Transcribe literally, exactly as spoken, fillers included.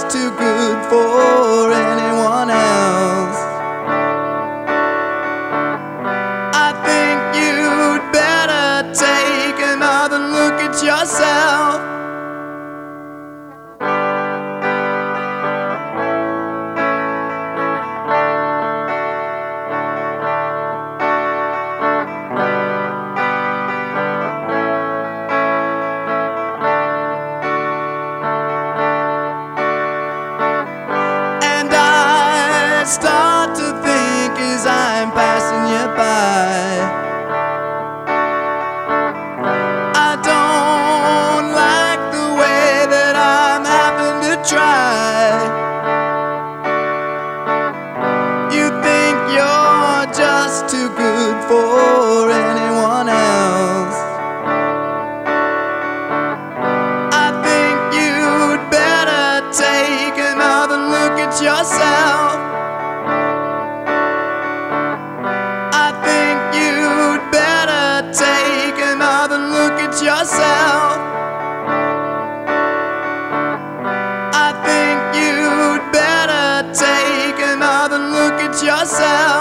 just too good for anyone else. I think you'd better take another look at yourself. Start to think as I'm passing you by, I don't like the way that I'm having to try. You think you're just too good for anyone else. I think you'd better take another look at yourself. Yourself. I think you'd better take another look at yourself.